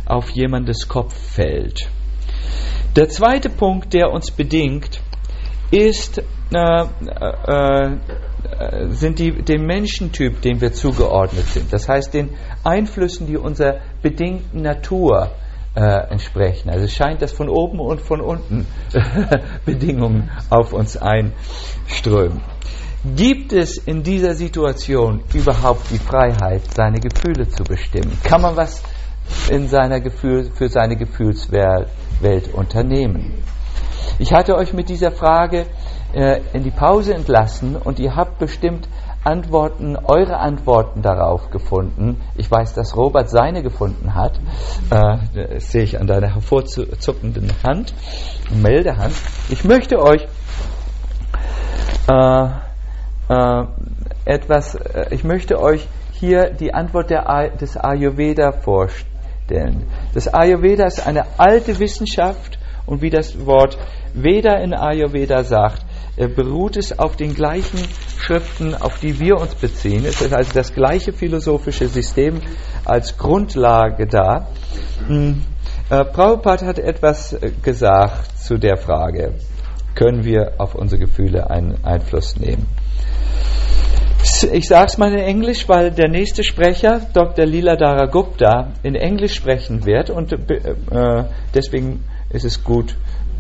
auf jemandes Kopf fällt. Der zweite Punkt, der uns bedingt, ist sind dem Menschentyp, dem wir zugeordnet sind. Das heißt, den Einflüssen, die unserer bedingten Natur entsprechen. Also es scheint, dass von oben und von unten Bedingungen auf uns einströmen. Gibt es in dieser Situation überhaupt die Freiheit, seine Gefühle zu bestimmen? Kann man was für seine Gefühlswelt unternehmen? Ich hatte euch mit dieser Frage in die Pause entlassen und ihr habt bestimmt eure Antworten darauf gefunden. Ich weiß, dass Robert seine gefunden hat. Das sehe ich an deiner hervorzuckenden Hand, Meldehand. Ich möchte euch hier die Antwort des Ayurveda vorstellen. Das Ayurveda ist eine alte Wissenschaft und wie das Wort Veda in Ayurveda sagt, beruht es auf den gleichen Schriften, auf die wir uns beziehen. Es ist also das gleiche philosophische System als Grundlage da. Prabhupada hat etwas gesagt zu der Frage, können wir auf unsere Gefühle einen Einfluss nehmen? Ich sage es mal in Englisch, weil der nächste Sprecher, Dr. Liladhara Gupta, in Englisch sprechen wird und deswegen ist es gut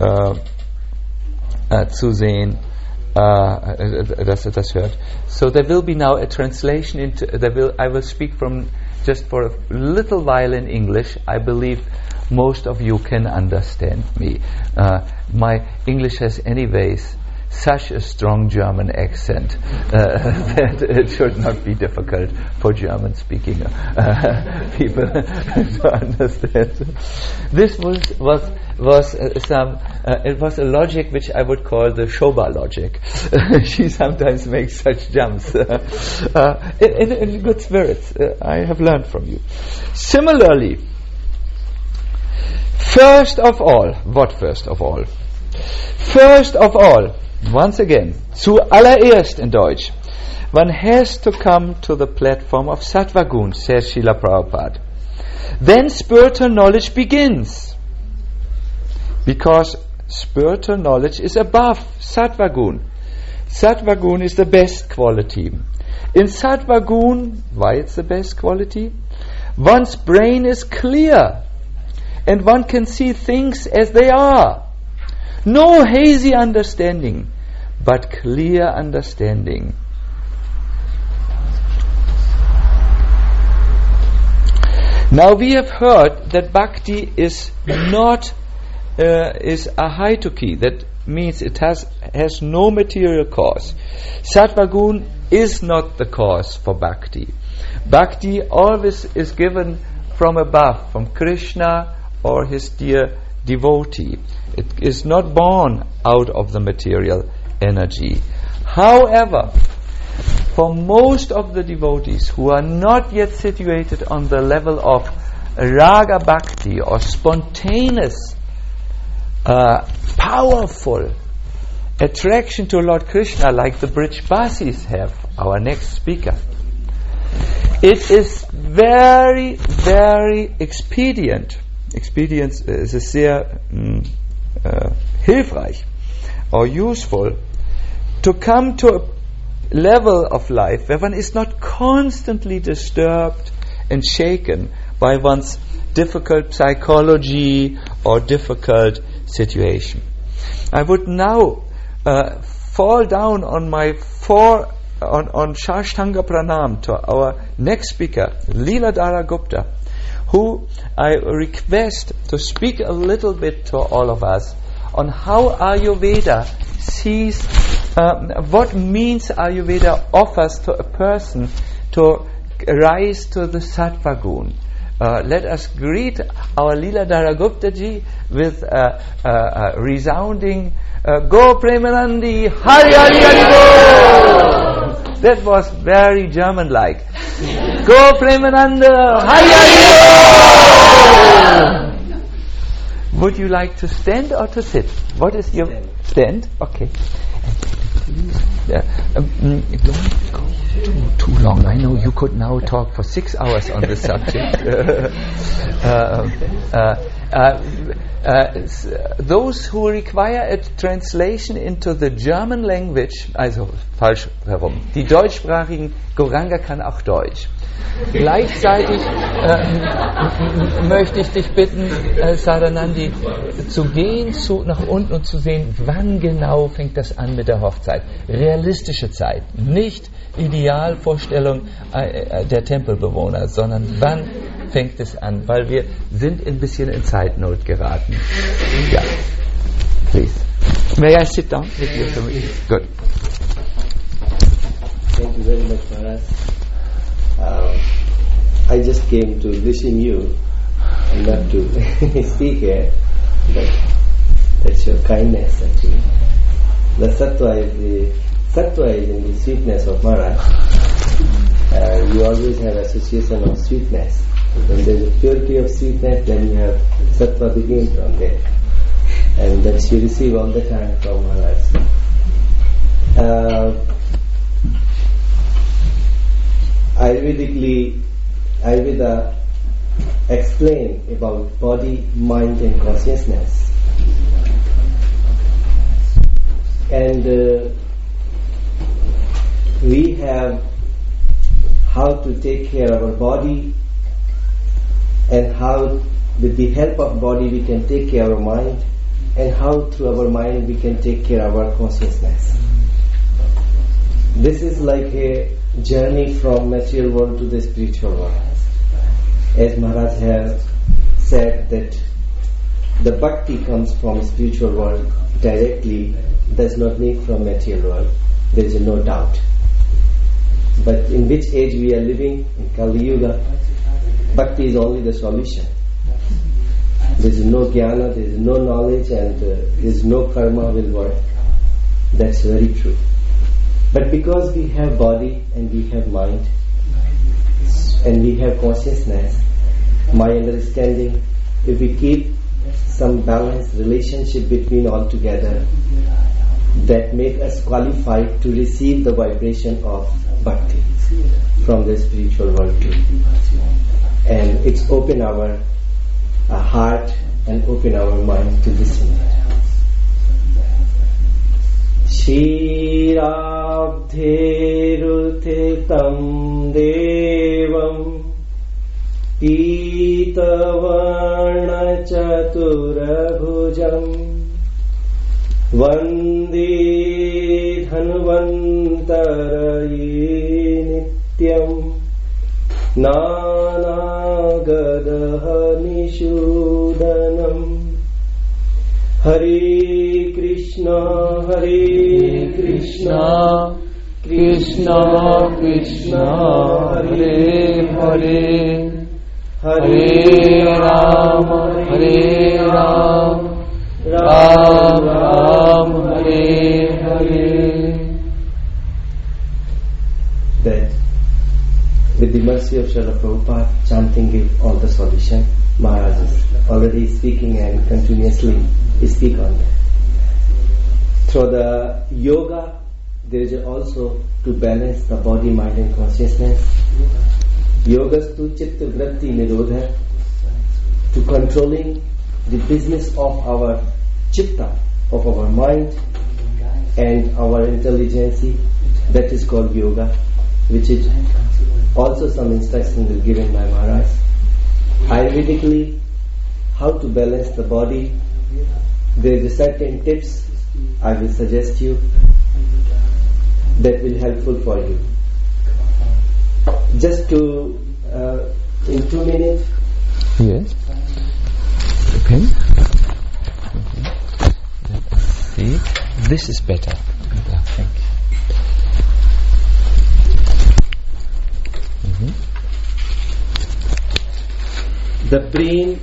zu sehen, dass er das hört. So there will be now a translation I will speak from just for a little while in English. I believe most of you can understand me. My English has anyways such a strong German accent that it should not be difficult for German-speaking people to understand. This was a logic which I would call the Shobha logic. She sometimes makes such jumps in good spirits. I have learned from you. Similarly, first of all, once again, zuallererst in Deutsch, one has to come to the platform of Sattva-gun, says Srila Prabhupada. Then spiritual knowledge begins, because spiritual knowledge is above Sattva-gun. Sattva-gun is the best quality. In Sattva-gun, why it's the best quality? One's brain is clear, and one can see things as they are. No hazy understanding, but clear understanding. Now we have heard that bhakti is not is ahaituki. That means it has no material cause. Sattva-gun is not the cause for bhakti. Bhakti always is given from above, from Krishna or his dear devotee. It is not born out of the material energy. However, for most of the devotees who are not yet situated on the level of raga bhakti or spontaneous, powerful attraction to Lord Krishna, like the Brijbasis have, our next speaker, it is very, very expedient. Expedience is sehr hilfreich or useful to come to a level of life where one is not constantly disturbed and shaken by one's difficult psychology or difficult situation. I would now fall down on my on Shashtanga Pranam to our next speaker, Liladhara Gupta, who I request to speak a little bit to all of us on how Ayurveda sees, what means Ayurveda offers to a person to rise to the Sattva-gun. Let us greet our Liladhara Gupta ji with a resounding Go Premanandi Hari Hari Hari Go! That was very German-like. Go Premananda Hari Hari Go! Would you like to stand or to sit? What is your stand? Okay. Yeah. Don't go too long. I know you could now talk for 6 hours on this subject. Those who require a translation into the German language, also falsch herum, die deutschsprachigen, Gauranga kann auch Deutsch. Gleichzeitig möchte ich dich bitten, Sadanandi, zu gehen nach unten und zu sehen, wann genau fängt das an mit der Hochzeit. Realistische Zeit, nicht Idealvorstellung der Tempelbewohner, sondern wann fängt es an, weil wir sind ein bisschen in Zeitnot geraten. Ja, please. May I sit down with you? Good. Thank you very much, Maharaj. I just came to listen you and not to speak here, but that's your kindness actually. The sattva is in the sweetness of Maharaj. You always have association of sweetness. When there is a purity of sweetness, then you have sattva begin from there, and that you receive all the time from Maharaj. Ayurveda explain about body, mind and consciousness. And we have how to take care of our body, and how with the help of body we can take care of our mind, and how through our mind we can take care of our consciousness. This is like a journey from material world to the spiritual world. As Maharaj has said that the bhakti comes from spiritual world directly, does not make from material world. There is no doubt. But in which age we are living, in Kali Yuga, bhakti is only the solution. There is no jnana, there is no knowledge, and there is no karma will work. That's very true. But because we have body and we have mind and we have consciousness, my understanding, if we keep some balanced relationship between all together, that make us qualified to receive the vibration of bhakti from the spiritual world too. And it's open our heart and open our mind to listen. Shirabdheruthetam devam pitavarna chaturabhujam vande dhanvantaraye nityam nanagadaha nishudanam Hare Krishna, Krishna Krishna, Hare Hare, Hare Rama, Rama Rama, Hare Hare. That with the mercy of Srila Prabhupada, chanting give all the solution. Maharaj is already speaking and continuously speak on that. Through the yoga, there is also to balance the body, mind and consciousness. Yogastu chitta vritti nirodha, to controlling the business of our chitta, of our mind and our intelligence. That is called yoga, which is also some instruction is given by Maharaj. Ayurvedically, how to balance the body, there is a certain tips I will suggest you that will helpful for you. Just to in 2 minutes. Yes. Okay. Let us see. This is better. Thank you. The brain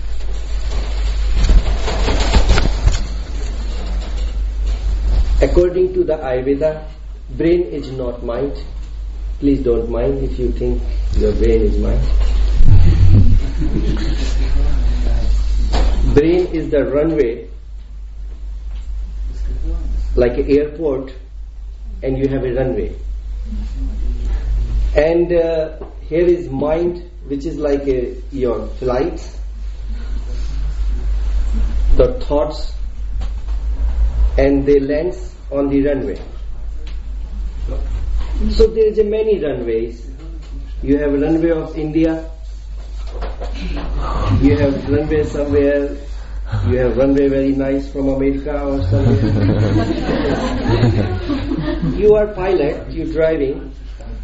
according to the Ayurveda, brain is not mind. Please don't mind if you think your brain is mind. Brain is the runway, like an airport and you have a runway. And here is mind, which is like your flight, the thoughts, and they land on the runway. So there is many runways. You have a runway of India, you have runway somewhere, you have runway very nice from America or somewhere. You are pilot, you're driving.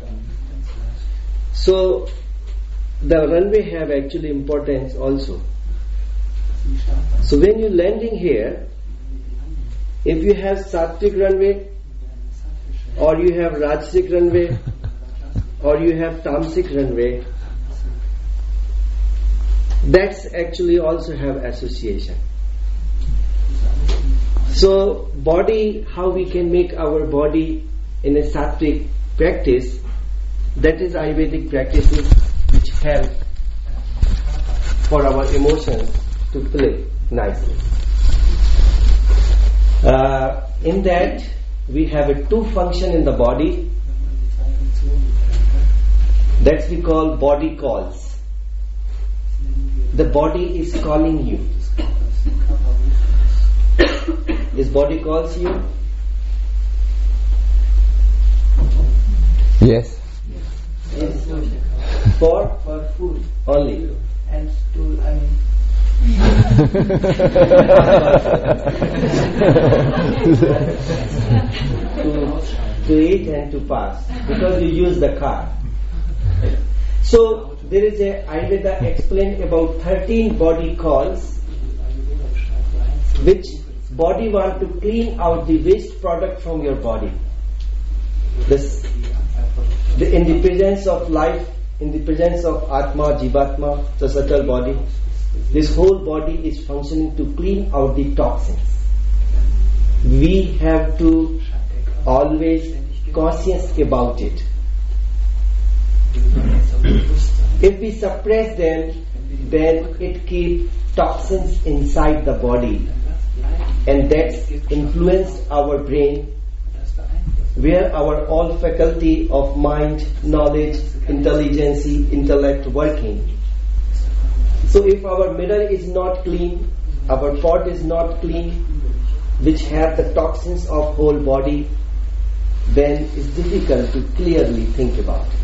So the runway have actually importance also. So when you're landing here, if you have sattvic runway, or you have rajasic runway, or you have tamasic runway, that's actually also have association. So body, how we can make our body in a sattvic practice, that is Ayurvedic practices which help for our emotions to play nicely. In that we have a two function in the body, that we call body calls. The body is calling you. Is body calls you? Yes. Yes. For food only. And to, to eat and to pass, because you use the car. So there is a Ayurveda explained about 13 body calls, which body want to clean out the waste product from your body. In the presence of life, in the presence of Atma, Jivatma, the subtle body, this whole body is functioning to clean out the toxins. We have to always conscious about it. If we suppress them, then it keeps toxins inside the body, and that's influenced our brain, where our all faculty of mind, knowledge, intelligence, intellect working. So if our mirror is not clean, our pot is not clean, which have the toxins of whole body, then it's difficult to clearly think about it.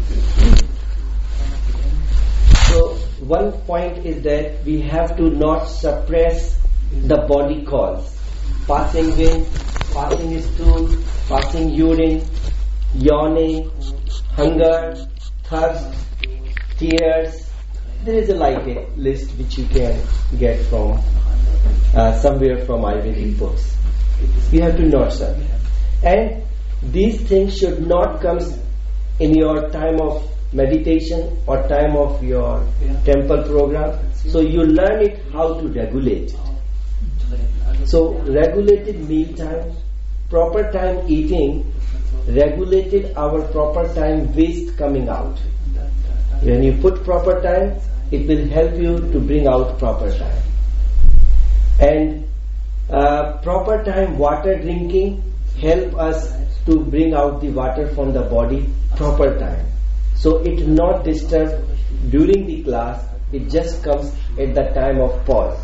So one point is that we have to not suppress the body calls. Passing wind, passing stool, passing urine, yawning, hunger, thirst, tears. There is a list which you can get from somewhere from Ayurvedic books. You have to not suppress. And these things should not come in your time of meditation or time of your temple program. So you learn it how to regulate it. So regulated meal time, proper time eating, regulated our proper time waste coming out. When you put proper time, it will help you to bring out proper time. And proper time water drinking help us to bring out the water from the body proper time. So it not disturb during the class, it just comes at the time of pause.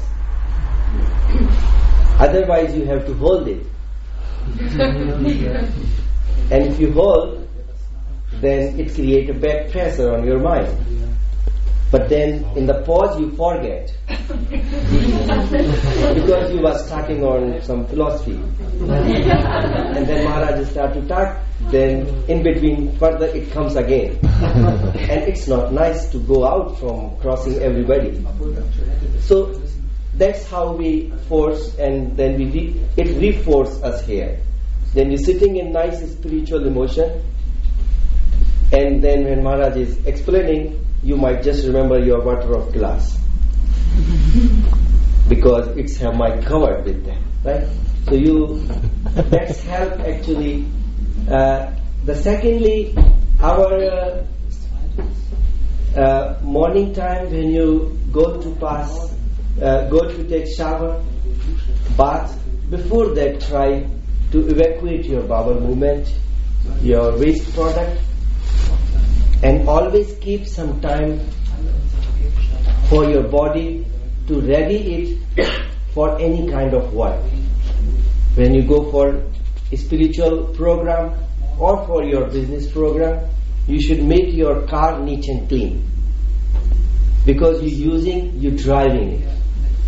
Otherwise you have to hold it. And if you hold, then it creates a back pressure on your mind. But then in the pause you forget. Because you were talking on some philosophy. And then Maharaj started to talk, then in between further it comes again. And it's not nice to go out from crossing everybody. So that's how we force, and then it reforces us here. Then you're sitting in nice spiritual emotion, and then when Maharaj is explaining, you might just remember your water of glass. Because it's have my covered with them, right? So that's help actually. The secondly, our morning time when you go to take shower, bath, before that try to evacuate your bowel movement your waste product, and always keep some time for your body to ready it for any kind of work. When you go for a spiritual program or for your business program, you should make your car neat and clean, because you're driving it.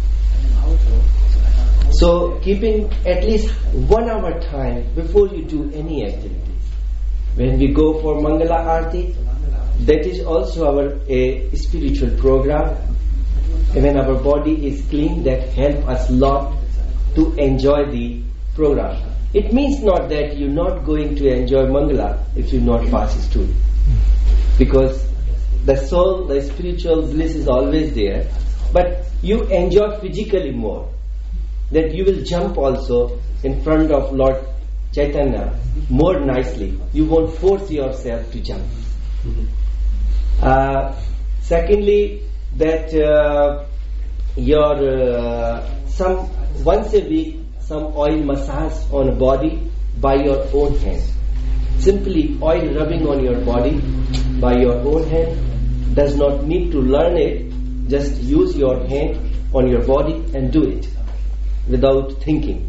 So keeping at least 1 hour time before you do any activities. When we go for Mangala Aarti, that is also our a spiritual program. And when our body is clean, that helps us a lot to enjoy the program. It means not that you're not going to enjoy Mangala if you're not fast student, because the soul, the spiritual bliss is always there, but you enjoy physically more. That you will jump also in front of Lord Chaitanya more nicely. You won't force yourself to jump. Secondly, that some once a week some oil massage on a body by your own hand. Simply oil rubbing on your body by your own hand. Does not need to learn it. Just use your hand on your body and do it without thinking.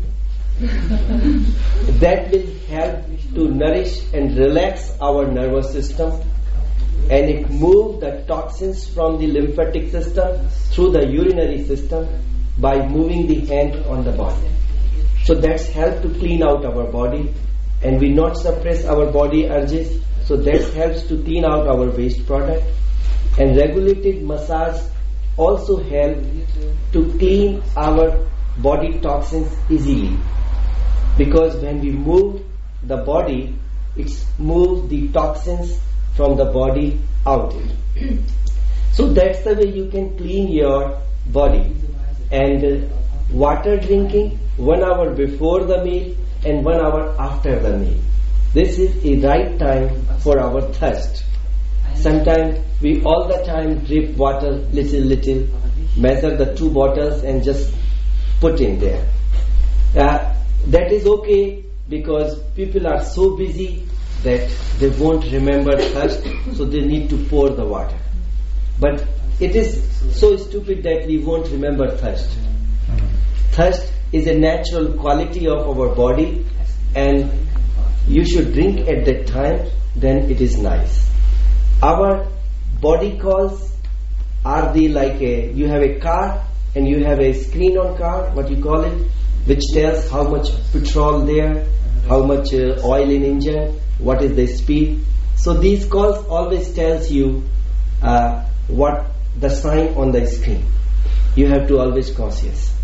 That will help to nourish and relax our nervous system, and it moves the toxins from the lymphatic system through the urinary system by moving the hand on the body. So that's help to clean out our body, and we not suppress our body urges. So that helps to clean out our waste product. And regulated massage also help to clean our body toxins easily, because when we move the body, it moves the toxins from the body out. So that's the way you can clean your body. And water drinking 1 hour before the meal and 1 hour after the meal. This is a right time for our thirst. Sometimes we all the time drip water little, measure the 2 bottles and just put in there. That is okay, because people are so busy that they won't remember thirst, so they need to pour the water. But it is so stupid that we won't remember thirst. Thirst is a natural quality of our body, and you should drink at that time, then it is nice. Our body calls are the like you have a car and you have a screen on car, what you call it, which tells how much petrol there, how much oil in engine, what is the speed. So these calls always tells you what the sign on the screen. You have to always conscious.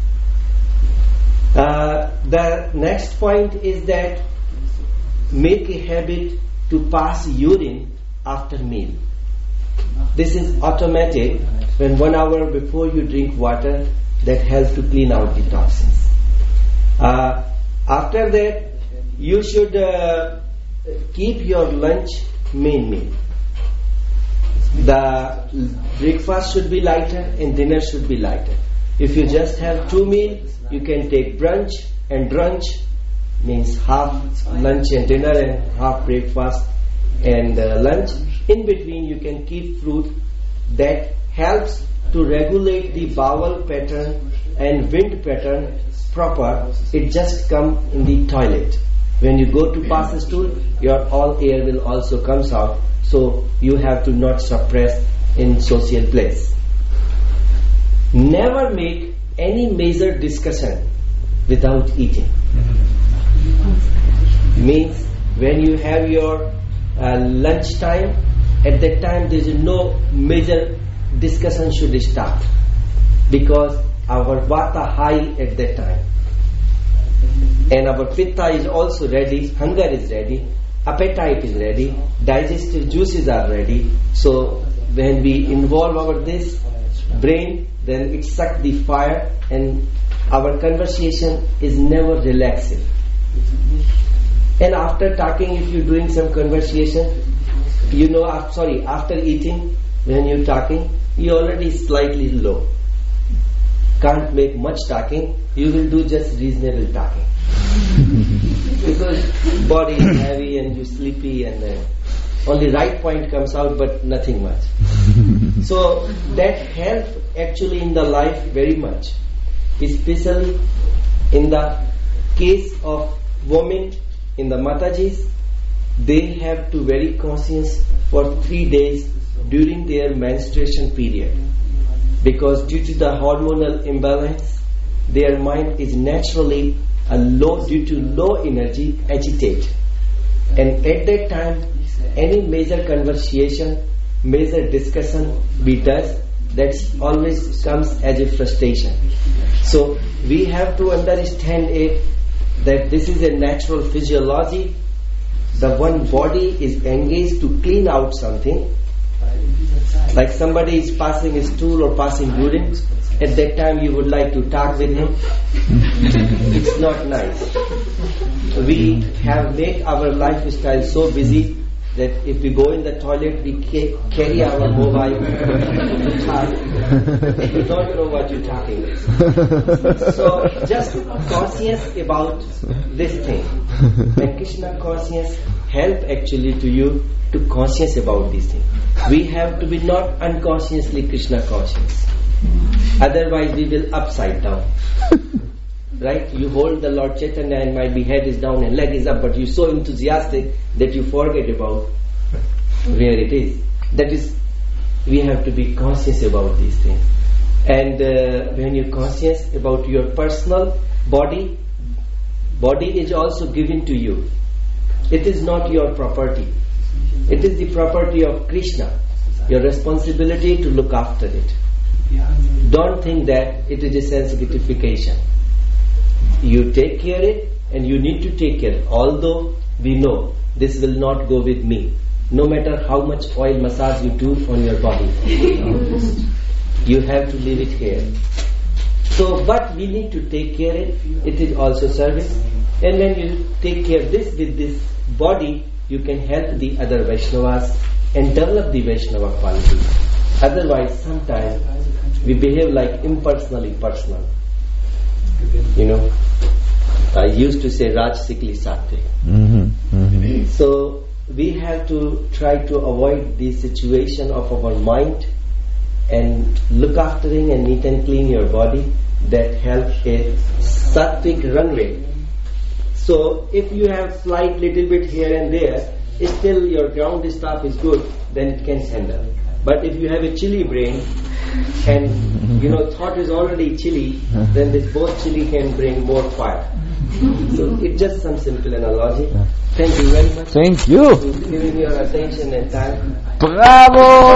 The next point is that make a habit to pass urine after meal. This is automatic. When 1 hour before you drink water, that helps to clean out the toxins. After that, you should keep your lunch main meal. The breakfast should be lighter and dinner should be lighter. If you just have 2 meals, you can take brunch and brunch, means half lunch and dinner and half breakfast and lunch. In between you can keep fruit. That helps to regulate the bowel pattern and wind pattern proper. It just come in the toilet. When you go to pass a stool, your all air will also comes out. So you have to not suppress in social place. Never make any major discussion without eating. Means when you have your lunch time, at that time there is no major discussion should start, because our vata high at that time, and our pitta is also ready, hunger is ready, appetite is ready, digestive juices are ready. So when we involve our this brain, then it sucks the fire, and our conversation is never relaxing. And after talking, if you're doing some conversation, you know, after eating, when you're talking, you're already slightly low. Can't make much talking, you will do just reasonable talking. Because body is heavy and you sleepy and then only right point comes out but nothing much. So that helps actually in the life very much. Especially in the case of women, in the Matajis, they have to very conscious for 3 days during their menstruation period. Because due to the hormonal imbalance, their mind is naturally due to low energy, agitate. And at that time, any major conversation, major discussion we does, that always comes as a frustration. So we have to understand it, that this is a natural physiology. The one body is engaged to clean out something. Like somebody is passing a stool or passing urine, at that time you would like to talk with him. It's not nice. We have made our lifestyle so busy that if we go in the toilet, we carry our mobile to talk. You don't know what you're talking about. So just conscious about this thing. And Krishna conscious help actually to you to conscious about these things. We have to be not unconsciously Krishna conscious. Otherwise we will upside down. Right? You hold the Lord Chaitanya and my head is down and leg is up, but you're so enthusiastic that you forget about where it is. That is, we have to be conscious about these things. And when you're conscious about your personal body is also given to you. It is not your property. It is the property of Krishna. Your responsibility to look after it. Don't think that it is a sense-gratification. You take care of it and you need to take care. Although we know this will not go with me. No matter how much oil massage you do on your body. You have to leave it here. So, but we need to take care of it. It is also service. And when you take care of this with this body, you can help the other Vaishnavas and develop the Vaishnava quality. Otherwise, sometimes we behave like impersonally personal. You know, I used to say Rajsikli Sattvic. So we have to try to avoid the situation of our mind and look after it and neat and clean your body. That helps a Sattvic runway. So if you have slight little bit here and there, still your ground stuff is good, then it can handle. But if you have a chilly brain and thought is already chilly, then this both chilly can bring more fire. So it's just some simple analogy. Thank you very much. Thank you. For giving your attention and time. Bravo!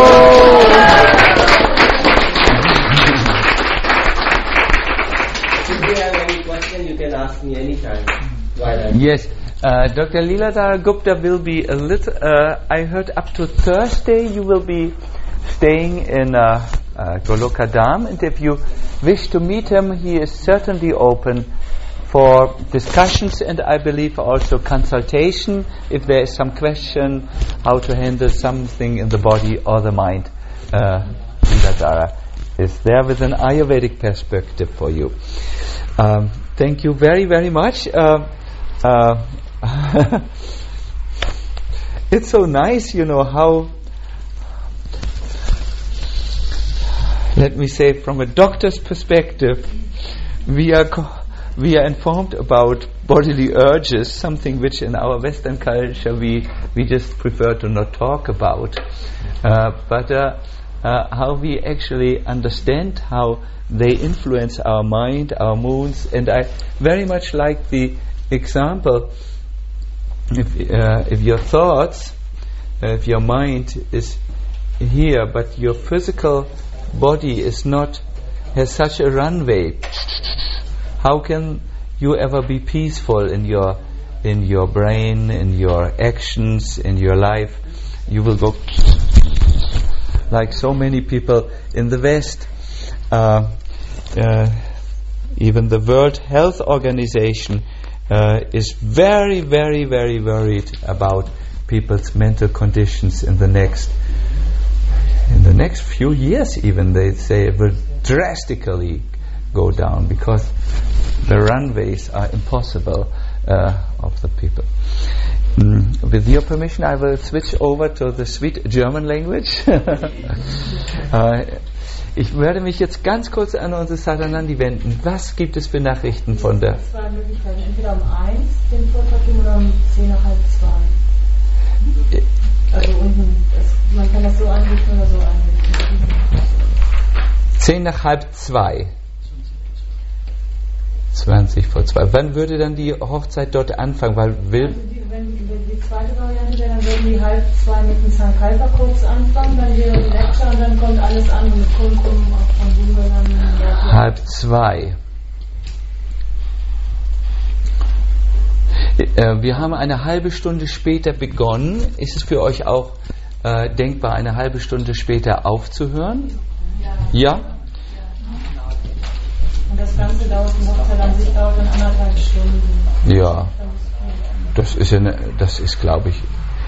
If you have any question, you can ask me anytime. Yes, Dr. Leeladhara Gupta will be a little. I heard up to Thursday you will be staying in Goloka Dham, and if you wish to meet him, he is certainly open for discussions and I believe also consultation if there is some question how to handle something in the body or the mind. Leeladhara is there with an Ayurvedic perspective for you. Thank you very, very much. It's so nice, how, let me say, from a doctor's perspective, we are informed about bodily urges, something which in our Western culture we just prefer to not talk about. But how we actually understand how they influence our mind, our moods, and I very much like the example. If your thoughts, if your mind is here, but your physical body is not, has such a runway, how can you ever be peaceful in your brain, in your actions, in your life? You will go like so many people in the West. Even the World Health Organization is very, very, very worried about people's mental conditions in the next few years. Even they say it will drastically go down because the runways are impossible of the people. With your permission, I will switch over to the sweet German language. Ich werde mich jetzt ganz kurz an unsere Sadhanandi wenden. Was gibt es für Nachrichten von der... Zwei Möglichkeiten, entweder um 1 den Vortrag geben oder um 10:30. Also unten, man kann das so einrichten oder so einrichten. 1:30. 20 vor 2. Wann würde dann die Hochzeit dort anfangen? Weil wenn die zweite Variante wäre, dann würden die 1:30 mit dem Sankalpa kurz anfangen, dann wäre die Lecture und dann kommt alles andere mit Kumkum, auch von Bungalan. 1:30. Wir haben eine halbe Stunde später begonnen. Ist es für euch auch denkbar, eine halbe Stunde später aufzuhören? Ja? Und das Ganze dauert, die Hochzeit an sich dauert dann 1,5 Stunden. Ja, das ist, glaube ich.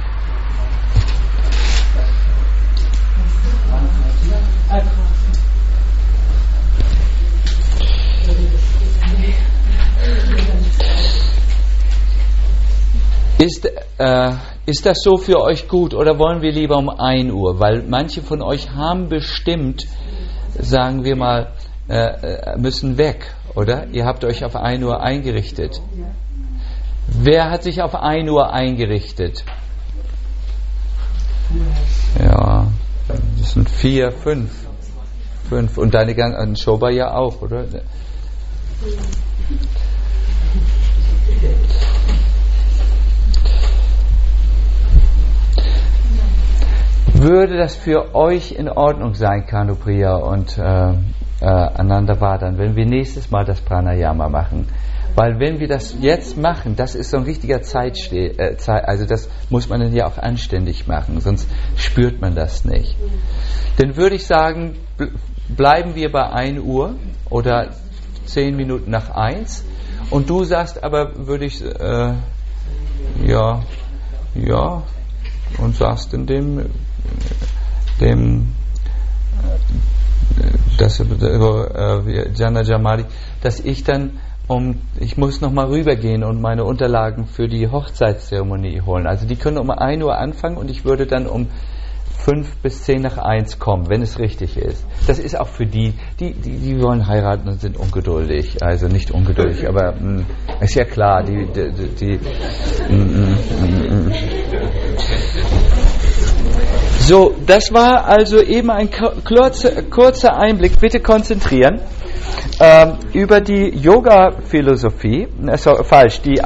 Ist das so für euch gut oder wollen wir lieber um 1 Uhr? Weil manche von euch haben bestimmt, sagen wir mal, müssen weg, oder? Ihr habt euch auf 1 Uhr eingerichtet. Wer hat sich auf 1 Uhr eingerichtet? Ja, das sind 4, 5. Und deine ganzen Shoba ja auch, oder? Würde das für euch in Ordnung sein, Kanupriya und Anandavardhan, wenn wir nächstes Mal das Pranayama machen? Weil wenn wir das jetzt machen, das ist so ein richtiger also das muss man dann ja auch anständig machen, sonst spürt man das nicht. Dann würde ich sagen, bleiben wir bei 1 Uhr oder 10 Minuten nach 1 und du sagst aber, würde ich ja und sagst in dem Jana Jamali, dass ich dann ich muss nochmal rübergehen und meine Unterlagen für die Hochzeitszeremonie holen. Also die können um 1 Uhr anfangen und ich würde dann um 5 bis 10 nach 1 kommen, wenn es richtig ist. Das ist auch für die wollen heiraten und sind ungeduldig. Also nicht ungeduldig, aber ist ja klar, So, das war also eben ein kurzer Einblick. Bitte konzentrieren. Über die Yoga-Philosophie, die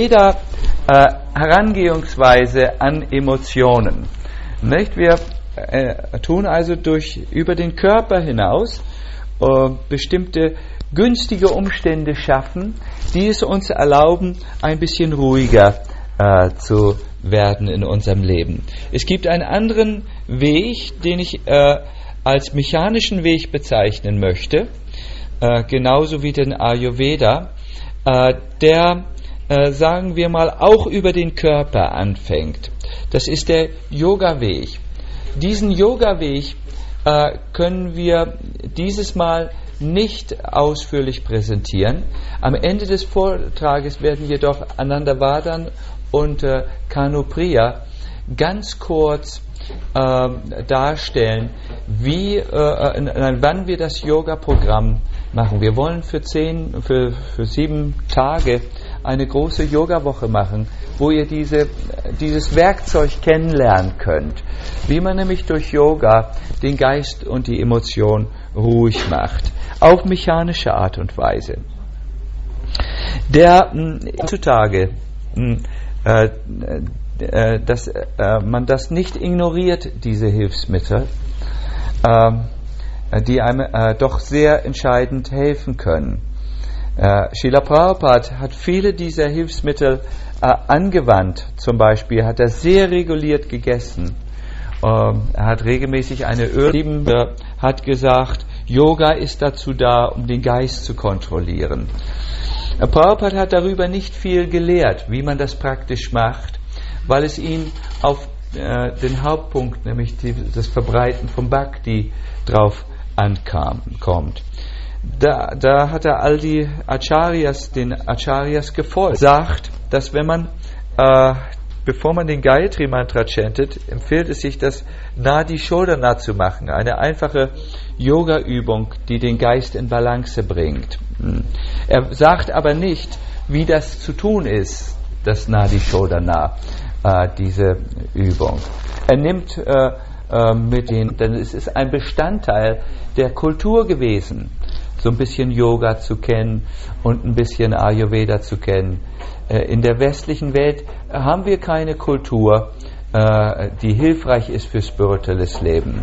Ayurveda-Herangehungsweise an Emotionen. Nicht? Wir tun also über den Körper hinaus bestimmte günstige Umstände schaffen, die es uns erlauben, ein bisschen ruhiger zu werden in unserem Leben. Es gibt einen anderen Weg, den ich als mechanischen Weg bezeichnen möchte, genauso wie den Ayurveda, der, sagen wir mal, auch über den Körper anfängt. Das ist der Yoga-Weg. Diesen Yoga-Weg können wir dieses Mal nicht ausführlich präsentieren. Am Ende des Vortrages werden jedoch Anandavardhan und Kanupriya ganz kurz darstellen, wann wir das Yoga-Programm machen. Wir wollen für 7 Tage eine große Yoga-Woche machen, wo ihr dieses Werkzeug kennenlernen könnt, wie man nämlich durch Yoga den Geist und die Emotion ruhig macht, auf mechanische Art und Weise. Heutzutage dass man das nicht ignoriert, diese Hilfsmittel, die einem doch sehr entscheidend helfen können. Srila Prabhupada hat viele dieser Hilfsmittel angewandt. Zum Beispiel hat er sehr reguliert gegessen. Er hat regelmäßig eine Öl. Hat gesagt, Yoga ist dazu da, um den Geist zu kontrollieren. Prabhupada hat darüber nicht viel gelehrt, wie man das praktisch macht, weil es ihn auf den Hauptpunkt, nämlich das Verbreiten von Bhakti, drauf ankommt. da hat er all den Acharyas gefolgt. Sagt, dass wenn man, bevor man den Gayatri Mantra chantet, empfiehlt es sich, das Nadi Shodhana zu machen. Eine einfache Yoga-Übung, die den Geist in Balance bringt. Er sagt aber nicht, wie das zu tun ist, das Nadi Shodhana, diese Übung. Er nimmt denn es ist ein Bestandteil der Kultur gewesen, so ein bisschen Yoga zu kennen und ein bisschen Ayurveda zu kennen. In der westlichen Welt haben wir keine Kultur, die hilfreich ist für spirituelles Leben.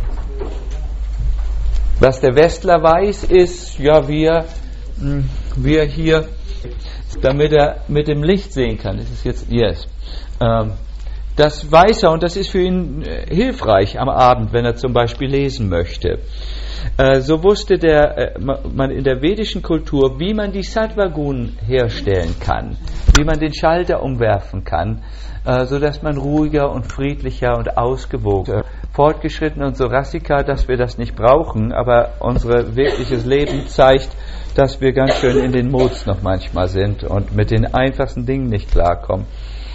Was der Westler weiß, ist, ja, wir hier, damit er mit dem Licht sehen kann, das ist jetzt, yes, das weiß er und das ist für ihn hilfreich am Abend, wenn er zum Beispiel lesen möchte. So wusste man in der vedischen Kultur, wie man die Sattva-Gun herstellen kann, wie man den Schalter umwerfen kann, sodass man ruhiger und friedlicher und ausgewogen, fortgeschritten und so Rasika, dass wir das nicht brauchen, aber unser wirkliches Leben zeigt, dass wir ganz schön in den Moods noch manchmal sind und mit den einfachsten Dingen nicht klarkommen.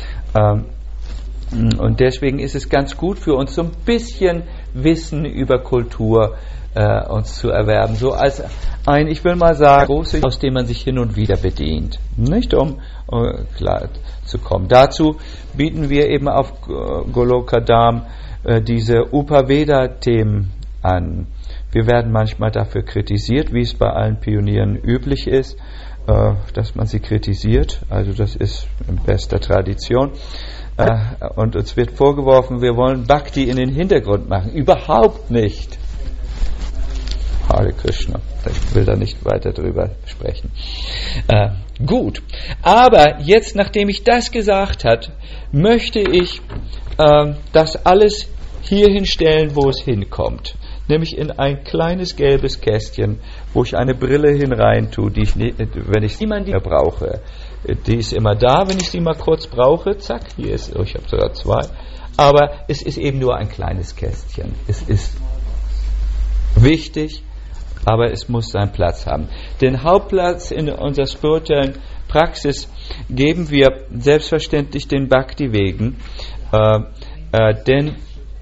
Und deswegen ist es ganz gut für uns, so ein bisschen Wissen über Kultur uns zu erwerben. So als ein, ich will mal sagen, große, aus dem man sich hin und wieder bedient. Nicht um klar zu kommen. Dazu bieten wir eben auf Golokadam diese Upaveda-Themen an. Wir werden manchmal dafür kritisiert, wie es bei allen Pionieren üblich ist, dass man sie kritisiert. Also das ist in bester Tradition. Und uns wird vorgeworfen, wir wollen Bhakti in den Hintergrund machen. Überhaupt nicht. Hare Krishna. Ich will da nicht weiter drüber sprechen. Gut. Aber jetzt, nachdem ich das gesagt habe, möchte ich das alles hier hinstellen, wo es hinkommt. Nämlich in ein kleines gelbes Kästchen, wo ich eine Brille hinein tue, die ich, wenn ich sie mal brauche. Die ist immer da, wenn ich sie mal kurz brauche. Zack, hier ist, ich habe sogar 2. Aber es ist eben nur ein kleines Kästchen. Es ist wichtig, aber es muss seinen Platz haben. Den Hauptplatz in unserer spirituellen Praxis geben wir selbstverständlich den Bhakti-Wegen, denn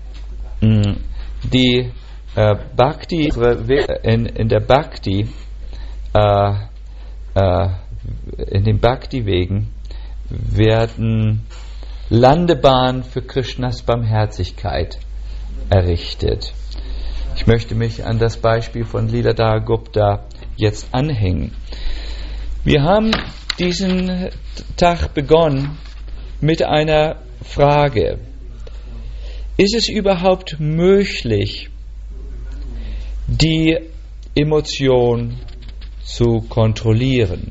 die Bhakti, in der Bhakti, in den Bhakti-Wegen werden Landebahnen für Krishnas Barmherzigkeit errichtet. Ich möchte mich an das Beispiel von Leeladhara Gupta jetzt anhängen. Wir haben diesen Tag begonnen mit einer Frage. Ist es überhaupt möglich, die Emotion zu kontrollieren?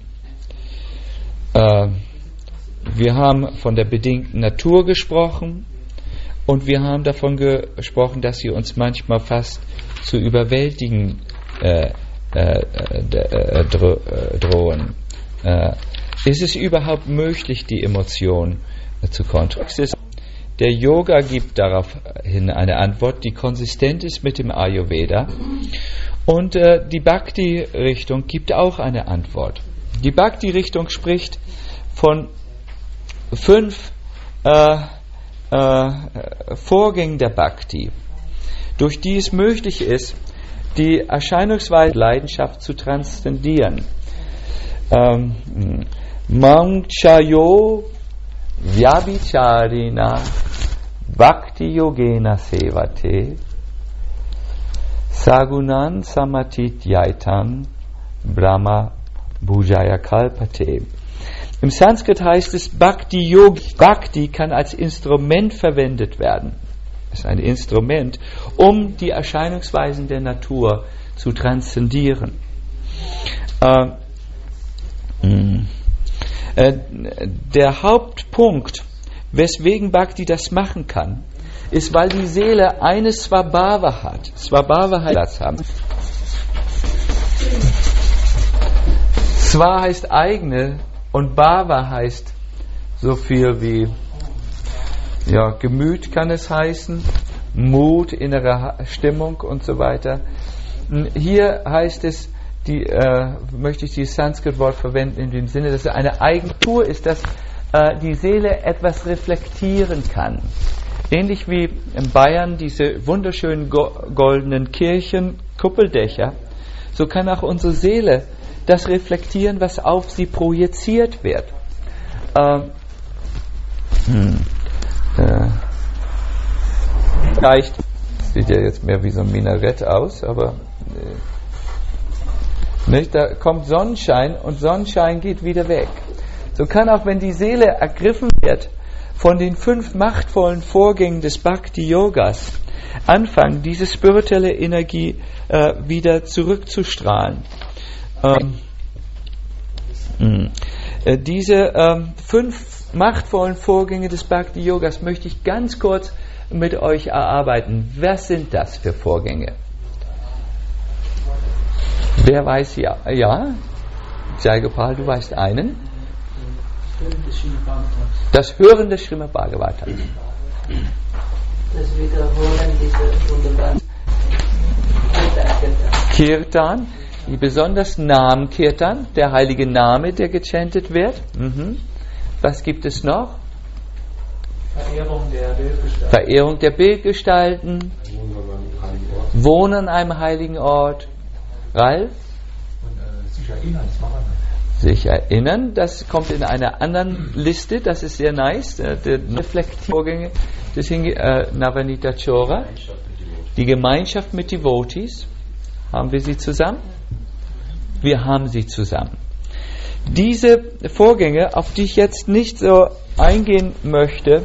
Wir haben von der bedingten Natur gesprochen und wir haben davon gesprochen, dass sie uns manchmal fast zu überwältigen drohen. Ist es überhaupt möglich, die Emotion zu kontrollieren? Der Yoga gibt daraufhin eine Antwort, die konsistent ist mit dem Ayurveda. Und die Bhakti-Richtung gibt auch eine Antwort. Die Bhakti-Richtung spricht von 5 Vorgängen der Bhakti, durch die es möglich ist, die Erscheinungsweise Leidenschaft zu transzendieren. Mamchayo Vyabhicharina Bhakti Yogena Sevate Sagunan Samatit Yaitan Brahma Bhujaya Kalpate. Im Sanskrit heißt es Bhakti Yogi. Bhakti kann als Instrument verwendet werden. Es ist ein Instrument, um die Erscheinungsweisen der Natur zu transzendieren. Der Hauptpunkt, weswegen Bhakti das machen kann, ist, weil die Seele eine Svabhava hat. Svabhava heißt Platz haben. Sva heißt eigene und Bhava heißt so viel wie Gemüt kann es heißen, Mut, innere Stimmung und so weiter. Hier heißt es möchte ich dieses Sanskrit-Wort verwenden in dem Sinne, dass es eine Eigentur ist, dass die Seele etwas reflektieren kann. Ähnlich wie in Bayern diese wunderschönen goldenen Kirchen, Kuppeldächer, so kann auch unsere Seele das reflektieren, was auf sie projiziert wird. Vielleicht sieht ja jetzt mehr wie so ein Minarett aus, aber nicht, da kommt Sonnenschein und Sonnenschein geht wieder weg. So kann auch, wenn die Seele ergriffen wird von den 5 machtvollen Vorgängen des Bhakti-Yogas, anfangen, diese spirituelle Energie wieder zurückzustrahlen. Diese 5 machtvollen Vorgänge des Bhakti-Yogas möchte ich ganz kurz mit euch erarbeiten. Was sind das für Vorgänge? Wer weiß ja? Ja? Jayagopal, du weißt einen? Das Hören des Srimad Bhagavatam. Das Wiederholen dieser wunderbaren Kirtan, besonders Namen-Kirtan, der heilige Name, der gechantet wird. Was gibt es noch? Verehrung der Bildgestalten. Wohnen an einem heiligen Ort. Ralf? Sich erinnern, das kommt in einer anderen Liste, das ist sehr nice, die Reflektiervorgänge des Navanita Chora, die Gemeinschaft mit Devotees. Haben wir sie zusammen? Wir haben sie zusammen. Diese Vorgänge, auf die ich jetzt nicht so eingehen möchte,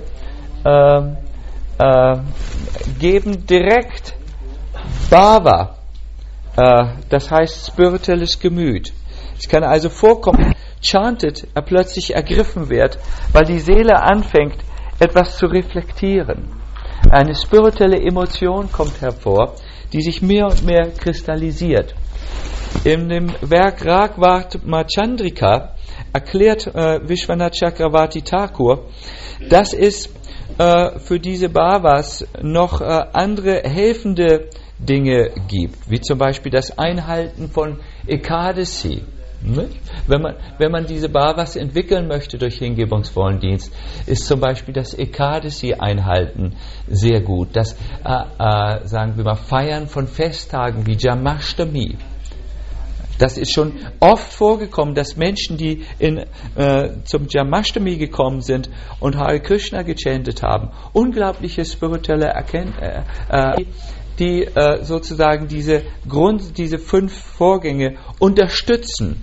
geben direkt Bhava, das heißt spirituelles Gemüt. Es kann also vorkommen, chantet, er plötzlich ergriffen wird, weil die Seele anfängt, etwas zu reflektieren. Eine spirituelle Emotion kommt hervor, die sich mehr und mehr kristallisiert. In dem Werk Raghavata Chandrika erklärt Vishwanath Chakravarti Thakur, dass es für diese Bhavas noch andere helfende Dinge gibt, wie zum Beispiel das Einhalten von Ekadasi. Wenn man diese Bhavas entwickeln möchte durch hingebungsvollen Dienst, ist zum Beispiel das Ekadasi-Einhalten sehr gut. Das, sagen wir mal, Feiern von Festtagen wie Jamashtami. Das ist schon oft vorgekommen, dass Menschen, die zum Jamashtami gekommen sind und Hare Krishna gechantet haben, unglaubliche spirituelle Erkenntnisse, die sozusagen diese 5 Vorgänge unterstützen.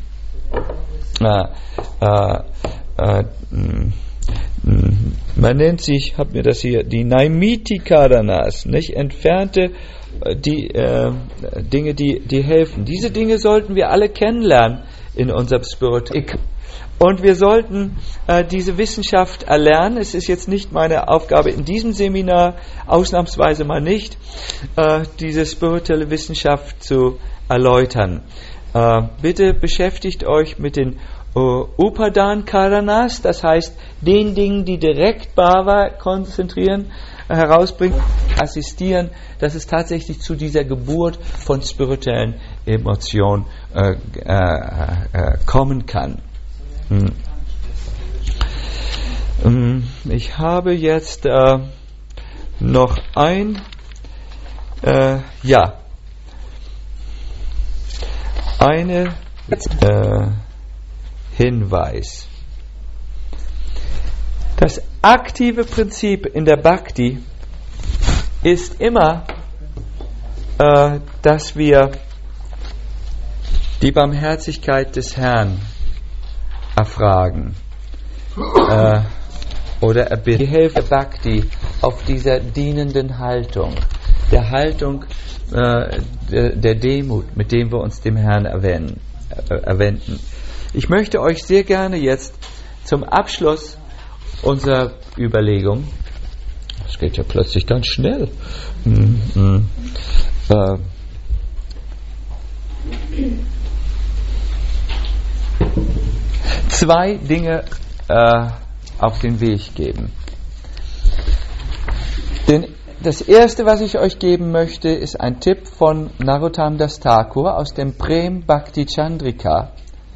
Man nennt sich, ich habe mir das hier, die Naimitikaras, nicht entfernte Dinge, die helfen. Diese Dinge sollten wir alle kennenlernen in unserem Spiritus. Und wir sollten diese Wissenschaft erlernen. Es ist jetzt nicht meine Aufgabe in diesem Seminar, ausnahmsweise mal nicht, diese spirituelle Wissenschaft zu erläutern. Bitte beschäftigt euch mit den Upadan Karanas, das heißt den Dingen, die direkt Bhava konzentrieren, herausbringen, assistieren, dass es tatsächlich zu dieser Geburt von spirituellen Emotionen kommen kann. Ich habe jetzt noch ein Hinweis. Das aktive Prinzip in der Bhakti ist immer, dass wir die Barmherzigkeit des Herrn erfragen oder erbitten. Die Hilfe Bhakti auf dieser dienenden Haltung, der Haltung der Demut, mit dem wir uns dem Herrn erwenden. Ich möchte euch sehr gerne jetzt zum Abschluss unserer Überlegung, das geht ja plötzlich ganz schnell, zwei Dinge auf den Weg geben. Den Das erste, was ich euch geben möchte, ist ein Tipp von Narottam Das Thakur aus dem Prem Bhakti Chandrika,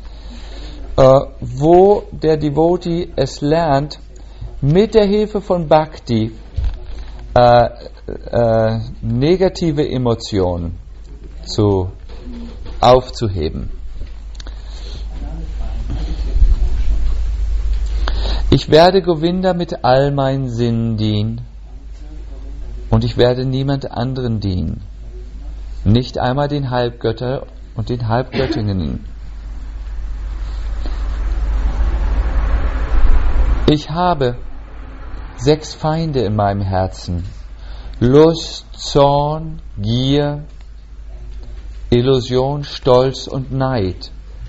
wo der Devotee es lernt, mit der Hilfe von Bhakti negative Emotionen aufzuheben. Ich werde Govinda mit all meinen Sinnen dienen und ich werde niemand anderen dienen, nicht einmal den Halbgötter und den Halbgöttinnen. Ich habe 6 Feinde in meinem Herzen: Lust, Zorn, Gier, Illusion, Stolz und Neid.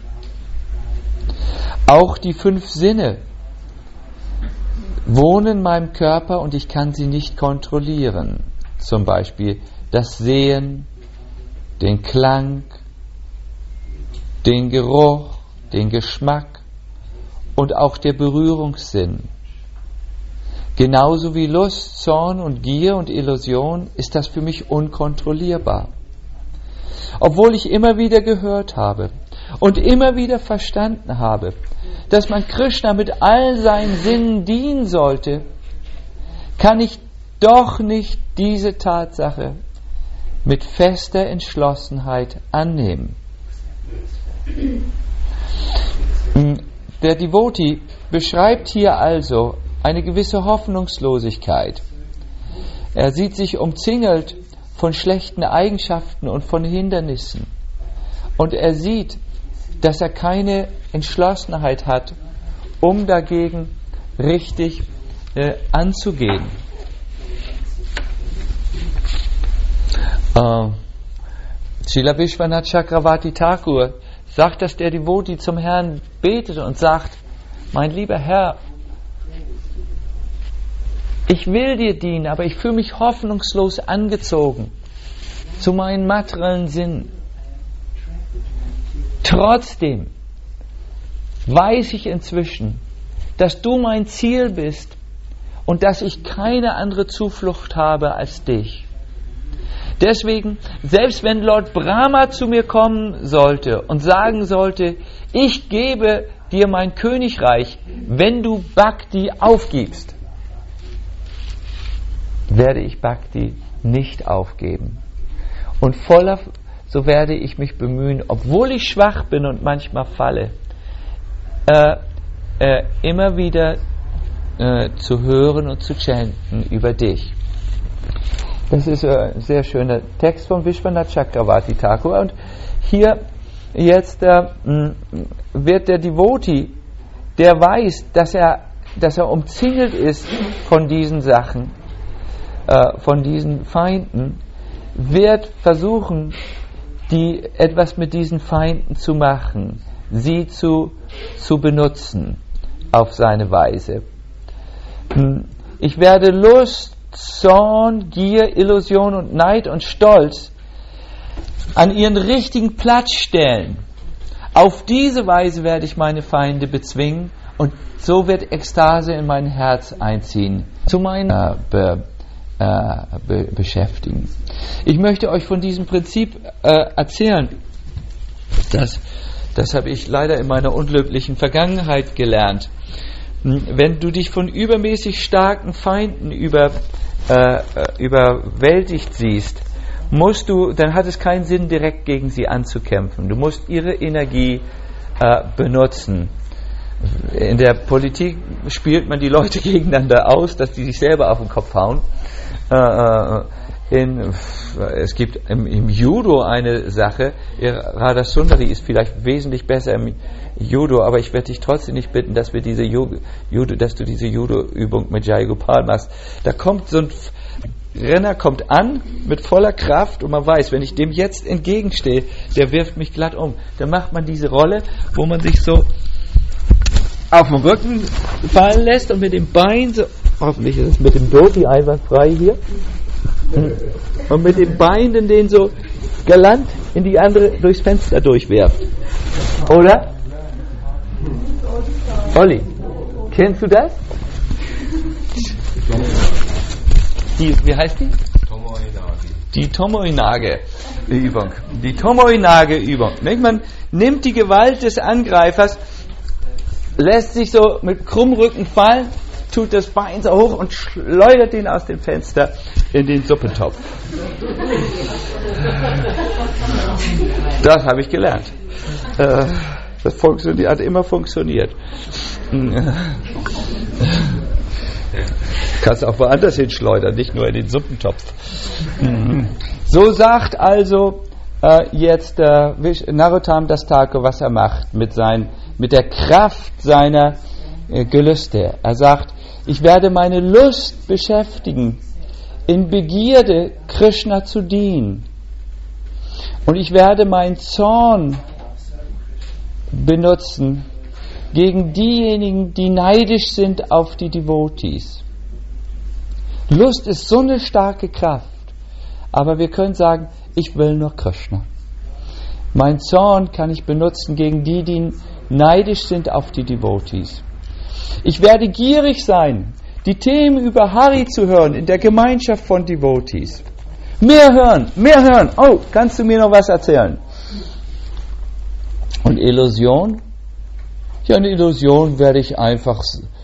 Auch die 5 Sinne wohnen in meinem Körper und ich kann sie nicht kontrollieren. Zum Beispiel das Sehen, den Klang, den Geruch, den Geschmack und auch der Berührungssinn. Genauso wie Lust, Zorn und Gier und Illusion ist das für mich unkontrollierbar. Obwohl ich immer wieder gehört habe und immer wieder verstanden habe, dass man Krishna mit all seinen Sinnen dienen sollte, kann ich doch nicht diese Tatsache mit fester Entschlossenheit annehmen. Der Devotee beschreibt hier also eine gewisse Hoffnungslosigkeit. Er sieht sich umzingelt von schlechten Eigenschaften und von Hindernissen. Und er sieht, dass er keine Entschlossenheit hat, um dagegen richtig anzugehen. Srila Vishwanath Chakravarti Thakur sagt, dass der Devotee zum Herrn betet und sagt: Mein lieber Herr, ich will dir dienen, aber ich fühle mich hoffnungslos angezogen zu meinen materiellen Sinnen. Trotzdem weiß ich inzwischen, dass du mein Ziel bist und dass ich keine andere Zuflucht habe als dich. Deswegen, selbst wenn Lord Brahma zu mir kommen sollte und sagen sollte, ich gebe dir mein Königreich, wenn du Bhakti aufgibst, werde ich Bhakti nicht aufgeben. Und so werde ich mich bemühen, obwohl ich schwach bin und manchmal falle, immer wieder zu hören und zu chanten über dich. Das ist ein sehr schöner Text von Vishwanath Chakravarti Thakur. Und hier jetzt wird der Devotee, der weiß, dass er umzingelt ist von diesen Sachen, von diesen Feinden, wird versuchen, etwas mit diesen Feinden zu machen, sie zu benutzen auf seine Weise. Ich werde Lust, Zorn, Gier, Illusion und Neid und Stolz an ihren richtigen Platz stellen. Auf diese Weise werde ich meine Feinde bezwingen und so wird Ekstase in mein Herz einziehen, zu meinen beschäftigen. Ich möchte euch von diesem Prinzip erzählen. Das habe ich leider in meiner unglücklichen Vergangenheit gelernt. Wenn du dich von übermäßig starken Feinden überwältigt siehst, dann hat es keinen Sinn, direkt gegen sie anzukämpfen. Du musst ihre Energie benutzen. In der Politik spielt man die Leute gegeneinander aus, dass die sich selber auf den Kopf hauen. Es gibt im Judo eine Sache, Radha Sundari ist vielleicht wesentlich besser im Judo, aber ich werde dich trotzdem nicht bitten, dass du diese Judo-Übung mit Jai Gopal machst. Da kommt so ein Renner an mit voller Kraft und man weiß, wenn ich dem jetzt entgegenstehe, der wirft mich glatt um. Dann macht man diese Rolle, wo man sich so auf den Rücken fallen lässt und mit dem Bein so, hoffentlich ist es mit dem Dhoti einwandfrei hier, und mit dem Bein den so galant in die andere durchs Fenster durchwerft. Oder? Olli, kennst du das? wie heißt die? Die Tomoe-Nage-Übung. Die Tomoe-Nage-Übung. Man nimmt die Gewalt des Angreifers, lässt sich so mit Krummrücken fallen, tut das Bein so hoch und schleudert ihn aus dem Fenster in den Suppentopf. Das habe ich gelernt. Das hat immer funktioniert. Kannst auch woanders hinschleudern, nicht nur in den Suppentopf. So sagt also jetzt Narottam Das Thakur, was er macht mit der Kraft seiner Gelüste. Er sagt, ich werde meine Lust beschäftigen, in Begierde Krishna zu dienen. Und ich werde meinen Zorn benutzen gegen diejenigen, die neidisch sind auf die Devotees. Lust ist so eine starke Kraft, aber wir können sagen, ich will nur Krishna. Mein Zorn kann ich benutzen gegen die, die neidisch sind auf die Devotees. Ich werde gierig sein, die Themen über Hari zu hören in der Gemeinschaft von Devotees. Mehr hören. Oh, kannst du mir noch was erzählen? Und Illusion? Ja, eine Illusion werde ich einfach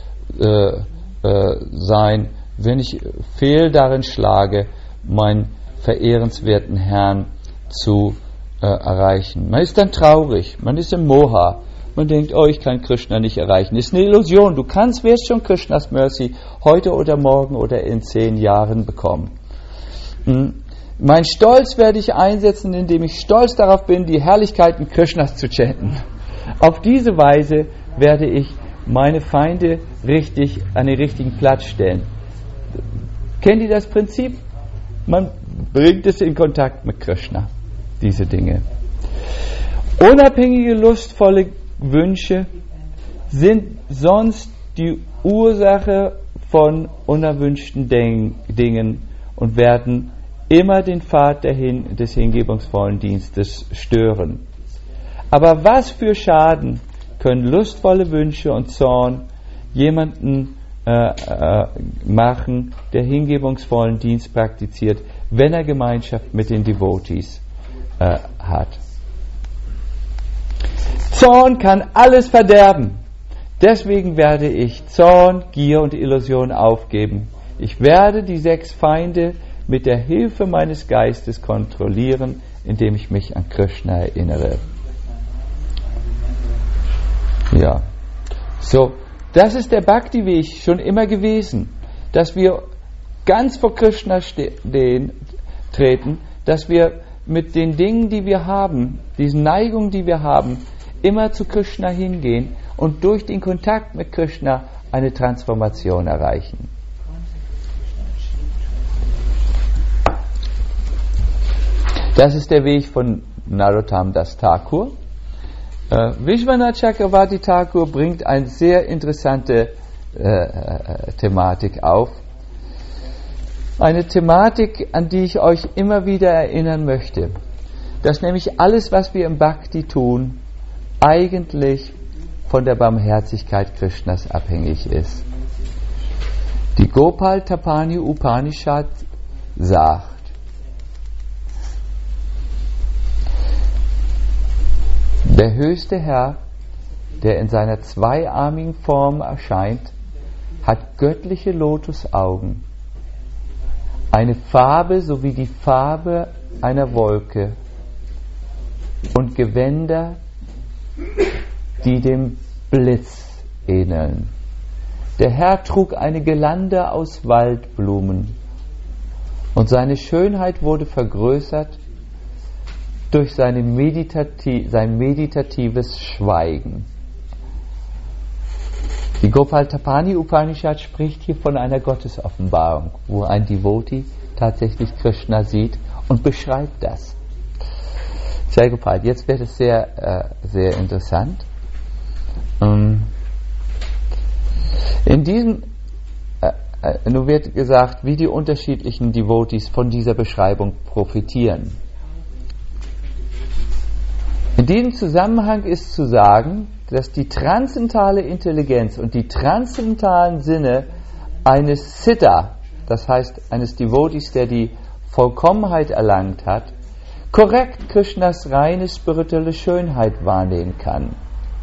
sein, wenn ich fehl darin schlage, meinen verehrenswerten Herrn zu erreichen. Man ist dann traurig, man ist im Moha, man denkt, oh, ich kann Krishna nicht erreichen. Das ist eine Illusion, du wirst schon Krishnas Mercy heute oder morgen oder in 10 Jahren bekommen. Mein Stolz werde ich einsetzen, indem ich stolz darauf bin, die Herrlichkeiten Krishnas zu chanten. Auf diese Weise werde ich meine Feinde an den richtigen Platz stellen. Kennt ihr das Prinzip? Man bringt es in Kontakt mit Krishna, diese Dinge. Unabhängige, lustvolle Wünsche sind sonst die Ursache von unerwünschten Dingen und werden immer den Pfad des hingebungsvollen Dienstes stören. Aber was für Schaden können lustvolle Wünsche und Zorn jemanden machen, der hingebungsvollen Dienst praktiziert, wenn er Gemeinschaft mit den Devotees hat. Zorn kann alles verderben. Deswegen werde ich Zorn, Gier und Illusion aufgeben. Ich werde die 6 Feinde mit der Hilfe meines Geistes kontrollieren, indem ich mich an Krishna erinnere. Ja. So, das ist der Bhakti-Weg schon immer gewesen, dass wir ganz vor Krishna treten, dass wir mit den Dingen, die wir haben, diesen Neigungen, die wir haben, immer zu Krishna hingehen und durch den Kontakt mit Krishna eine Transformation erreichen. Das ist der Weg von Narottam Das Thakur. Vishwanath Chakravarti Thakur bringt eine sehr interessante Thematik auf. Eine Thematik, an die ich euch immer wieder erinnern möchte. Dass nämlich alles, was wir im Bhakti tun, eigentlich von der Barmherzigkeit Krishnas abhängig ist. Die Gopal Tapani Upanishad sagt, der höchste Herr, der in seiner zweiarmigen Form erscheint, hat göttliche Lotusaugen, eine Farbe sowie die Farbe einer Wolke und Gewänder, die dem Blitz ähneln. Der Herr trug eine Girlande aus Waldblumen und seine Schönheit wurde vergrößert durch sein meditatives Schweigen. Die Gopal Tapani Upanishad spricht hier von einer Gottesoffenbarung, wo ein Devotee tatsächlich Krishna sieht und beschreibt das. Jai Gopal, jetzt wird es sehr, sehr interessant. In diesem, nun wird gesagt, wie die unterschiedlichen Devotees von dieser Beschreibung profitieren. In diesem Zusammenhang ist zu sagen, dass die transzendentale Intelligenz und die transzendentalen Sinne eines Siddha, das heißt eines Devotees, der die Vollkommenheit erlangt hat, korrekt Krishnas reine spirituelle Schönheit wahrnehmen kann.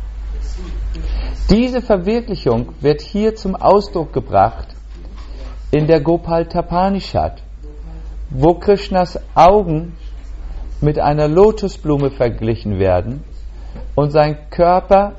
Diese Verwirklichung wird hier zum Ausdruck gebracht in der Gopal-Tapanishad, wo Krishnas Augen mit einer Lotusblume verglichen werden und sein Körper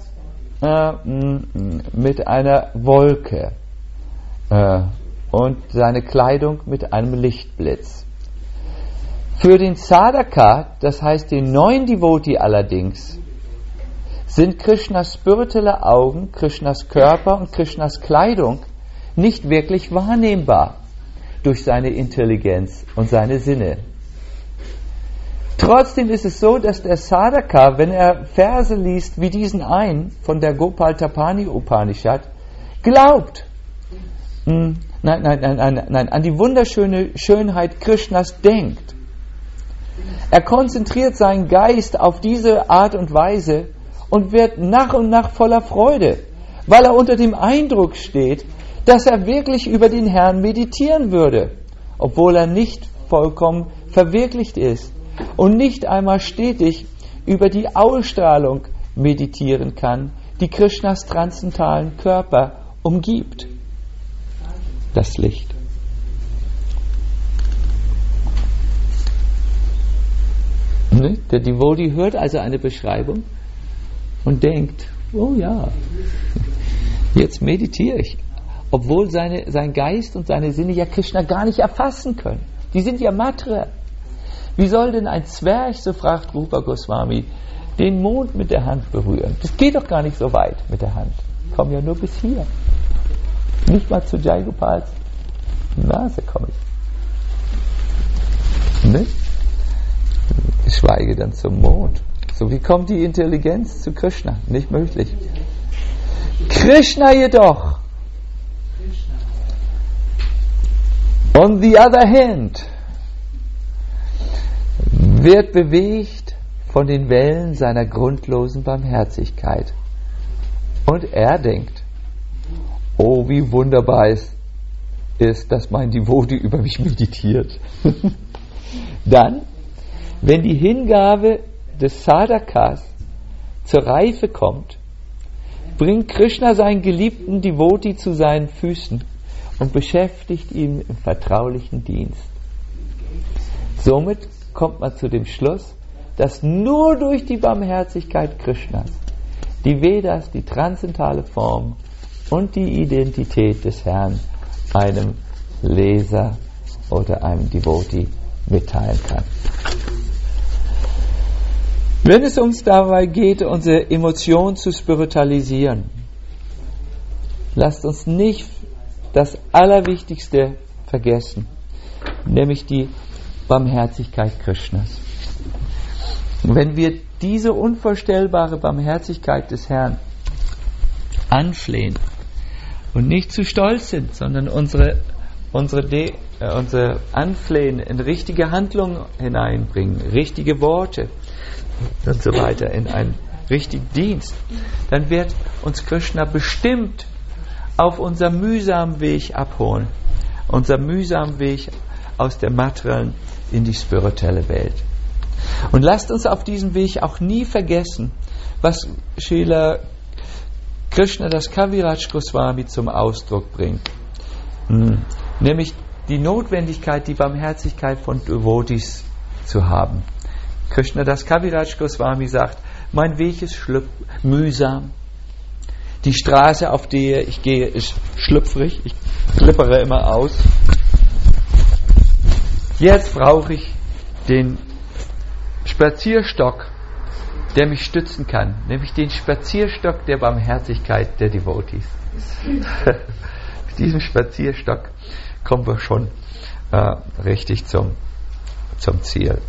mit einer Wolke und seine Kleidung mit einem Lichtblitz. Für den Sadhaka, das heißt den neuen Devotee allerdings, sind Krishnas spirituelle Augen, Krishnas Körper und Krishnas Kleidung nicht wirklich wahrnehmbar durch seine Intelligenz und seine Sinne. Trotzdem ist es so, dass der Sadhaka, wenn er Verse liest wie diesen einen von der Gopal-Tapani Upanishad, glaubt, an die wunderschöne Schönheit Krishnas denkt. Er konzentriert seinen Geist auf diese Art und Weise und wird nach und nach voller Freude, weil er unter dem Eindruck steht, dass er wirklich über den Herrn meditieren würde, obwohl er nicht vollkommen verwirklicht ist und nicht einmal stetig über die Ausstrahlung meditieren kann, die Krishnas transzendentalen Körper umgibt. Das Licht. Der Devotee hört also eine Beschreibung und denkt, oh ja, jetzt meditiere ich. Obwohl sein Geist und seine Sinne ja Krishna gar nicht erfassen können. Die sind ja Matra. Wie soll denn ein Zwerg, so fragt Rupa Goswami, den Mond mit der Hand berühren? Das geht doch gar nicht so weit mit der Hand. Ich komme ja nur bis hier. Nicht mal zu Jayagopals Nase komme ich. Ne? Geschweige dann zum Mond. So, wie kommt die Intelligenz zu Krishna? Nicht möglich. Krishna jedoch, on the other hand, wird bewegt von den Wellen seiner grundlosen Barmherzigkeit. Und er denkt, oh, wie wunderbar es ist, dass mein Devotee über mich meditiert. Dann, wenn die Hingabe des Sadhakas zur Reife kommt, bringt Krishna seinen geliebten Devotee zu seinen Füßen und beschäftigt ihn im vertraulichen Dienst. Somit kommt man zu dem Schluss, dass nur durch die Barmherzigkeit Krishnas die Vedas, die transzendentale Form und die Identität des Herrn einem Leser oder einem Devotee mitteilen kann. Wenn es uns dabei geht, unsere Emotionen zu spiritualisieren, lasst uns nicht das Allerwichtigste vergessen, nämlich die Barmherzigkeit Krishnas. Und wenn wir diese unvorstellbare Barmherzigkeit des Herrn anflehen und nicht zu stolz sind, sondern unsere Anflehen in richtige Handlungen hineinbringen, richtige Worte und so weiter, in einen richtigen Dienst, dann wird uns Krishna bestimmt auf unserem mühsamen Weg abholen. Unser mühsamen Weg aus der materiellen in die spirituelle Welt. Und lasst uns auf diesem Weg auch nie vergessen, was Srila Krishnadas Kaviraj Goswami zum Ausdruck bringt. Nämlich die Notwendigkeit, die Barmherzigkeit von Devotees zu haben. Krishnadas Kaviraj Goswami sagt, mein Weg ist mühsam. Die Straße, auf der ich gehe, ist schlüpfrig. Ich klippere immer aus. Jetzt brauche ich den Spazierstock, der mich stützen kann, nämlich den Spazierstock der Barmherzigkeit der Devotees. Mit diesem Spazierstock kommen wir schon richtig zum Ziel.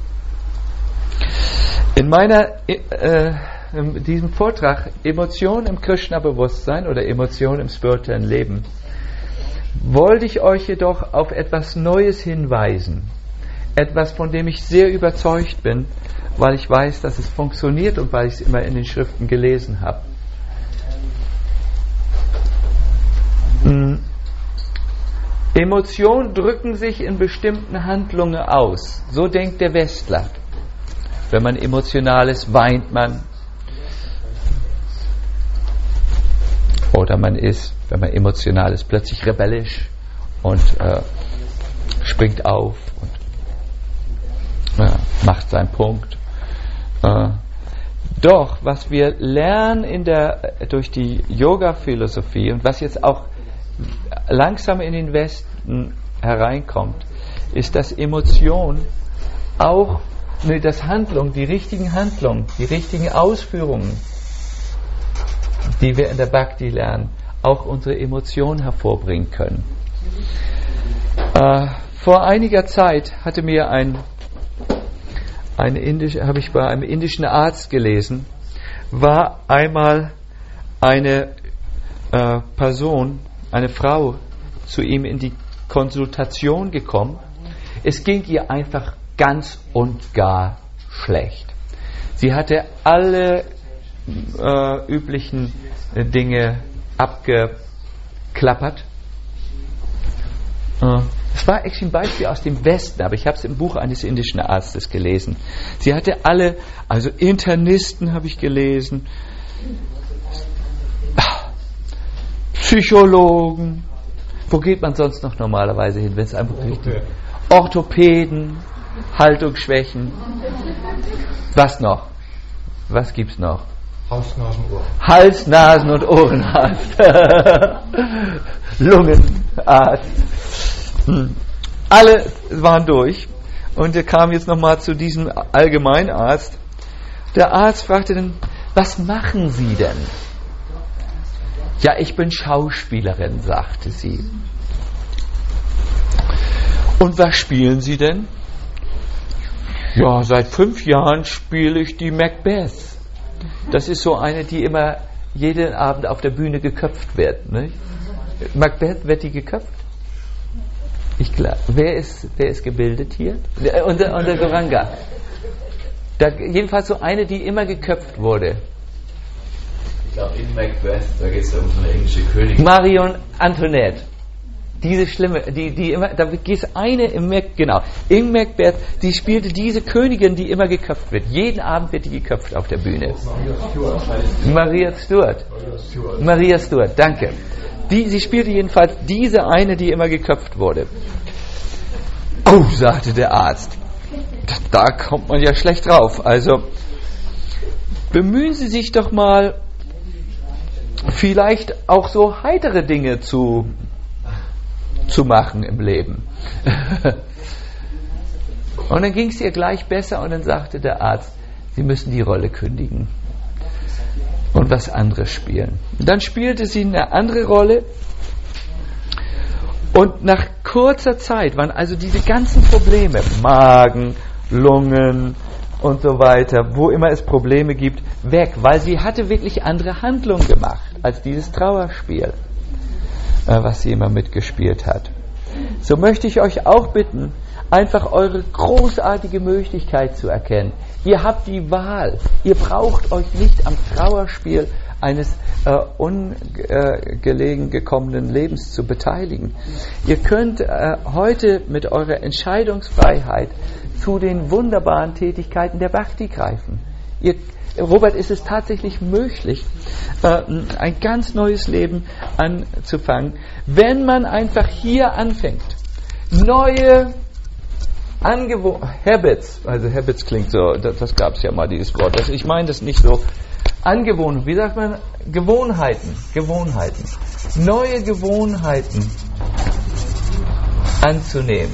In diesem Vortrag Emotionen im Krishna-Bewusstsein oder Emotionen im spirituellen Leben wollte ich euch jedoch auf etwas Neues hinweisen. Etwas, von dem ich sehr überzeugt bin, weil ich weiß, dass es funktioniert und weil ich es immer in den Schriften gelesen habe. Emotionen drücken sich in bestimmten Handlungen aus. So denkt der Westler. Wenn man emotional ist, weint man. Oder man ist, wenn man emotional ist, plötzlich rebellisch und springt auf und macht seinen Punkt. Doch, was wir lernen durch die Yoga-Philosophie und was jetzt auch langsam in den Westen hereinkommt, ist, dass Emotion auch, das Handlung, die richtigen Handlungen, die richtigen Ausführungen, die wir in der Bhakti lernen, auch unsere Emotionen hervorbringen können. Vor einiger Zeit hatte mir habe ich bei einem indischen Arzt gelesen, war einmal eine Person, eine Frau, zu ihm in die Konsultation gekommen. Es ging ihr einfach ganz und gar schlecht. Sie hatte alle üblichen Dinge abgeklappert. Es war actually ein Beispiel aus dem Westen, aber ich habe es im Buch eines indischen Arztes gelesen. Sie hatte alle, also Internisten habe ich gelesen, Psychologen, wo geht man sonst noch normalerweise hin, wenn es einfach richtig Orthopäden, Haltungsschwächen, was noch? Was gibt's noch? Hals, Nasen und Ohrenarzt. Lungenarzt. Alle waren durch. Und er kam jetzt nochmal zu diesem Allgemeinarzt. Der Arzt fragte dann, was machen Sie denn? Ja, ich bin Schauspielerin, sagte sie. Und was spielen Sie denn? Ja, seit 5 Jahren spiele ich die Macbeth. Das ist so eine, die immer jeden Abend auf der Bühne geköpft wird. Ne? Macbeth, wird die geköpft? Wer ist gebildet hier? Unser Goranga. Jedenfalls so eine, die immer geköpft wurde. Ich glaube, in Macbeth, da geht es um so eine englische Königin. Marion Antoinette. Diese schlimme, die immer, da gibt es eine in Macbeth, die spielte diese Königin, die immer geköpft wird. Jeden Abend wird die geköpft auf der Bühne. Maria Stuart, danke. Sie spielte jedenfalls diese eine, die immer geköpft wurde. Oh, sagte der Arzt, da kommt man ja schlecht drauf. Also, bemühen Sie sich doch mal, vielleicht auch so heitere Dinge zu machen im Leben. Und dann ging es ihr gleich besser und dann sagte der Arzt, Sie müssen die Rolle kündigen und was anderes spielen. Und dann spielte sie eine andere Rolle und nach kurzer Zeit waren also diese ganzen Probleme, Magen, Lungen und so weiter, wo immer es Probleme gibt, weg, weil sie hatte wirklich andere Handlungen gemacht als dieses Trauerspiel, was sie immer mitgespielt hat. So möchte ich euch auch bitten, einfach eure großartige Möglichkeit zu erkennen. Ihr habt die Wahl. Ihr braucht euch nicht am Trauerspiel eines ungelegen gekommenen Lebens zu beteiligen. Ihr könnt heute mit eurer Entscheidungsfreiheit zu den wunderbaren Tätigkeiten der Bhakti greifen. Robert, ist es tatsächlich möglich, ein ganz neues Leben anzufangen, wenn man einfach hier anfängt. Neue Habits, also Habits klingt so, das gab es ja mal, dieses Wort. Ich meine das nicht so. Angewohnheiten, wie sagt man? Gewohnheiten. Neue Gewohnheiten anzunehmen.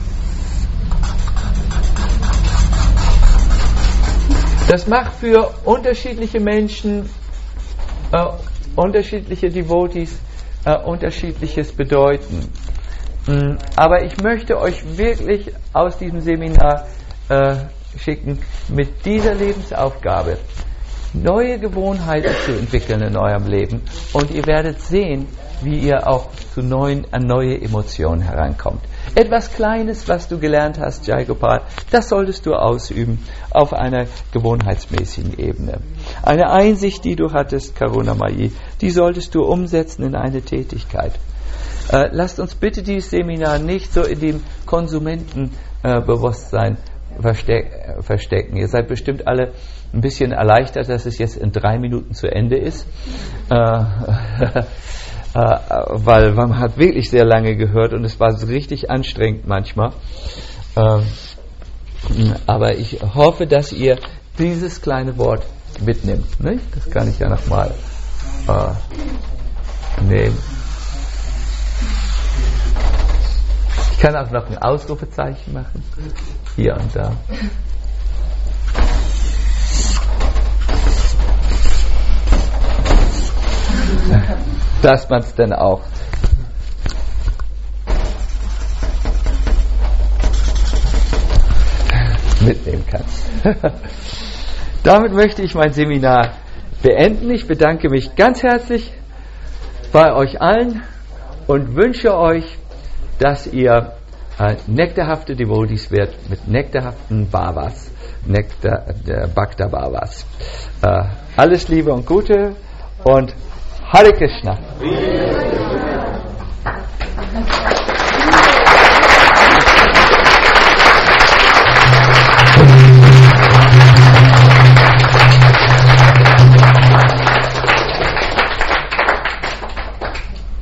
Das macht für unterschiedliche Menschen, unterschiedliche Devotees, unterschiedliches bedeuten. Aber ich möchte euch wirklich aus diesem Seminar schicken, mit dieser Lebensaufgabe neue Gewohnheiten zu entwickeln in eurem Leben und ihr werdet sehen, wie ihr auch an neue Emotionen herankommt. Etwas Kleines, was du gelernt hast, Jai Gopal, das solltest du ausüben auf einer gewohnheitsmäßigen Ebene. Eine Einsicht, die du hattest, Karunamayi, die solltest du umsetzen in eine Tätigkeit. lasst uns bitte dieses Seminar nicht so in dem Konsumentenbewusstsein verstecken. Ihr seid bestimmt alle ein bisschen erleichtert, dass es jetzt in 3 Minuten zu Ende ist, weil man hat wirklich sehr lange gehört und es war so richtig anstrengend manchmal. Aber ich hoffe, dass ihr dieses kleine Wort mitnimmt. Nicht? Das kann ich ja nochmal nehmen. Ich kann auch noch ein Ausrufezeichen machen. Hier und da. Dass man es dann auch mitnehmen kann. Damit möchte ich mein Seminar beenden. Ich bedanke mich ganz herzlich bei euch allen und wünsche euch, dass ihr nektarhafte Devotees werdet mit nektarhaften Bhavas, Bhakta Bhavas. Alles Liebe und Gute und Hare Krishna.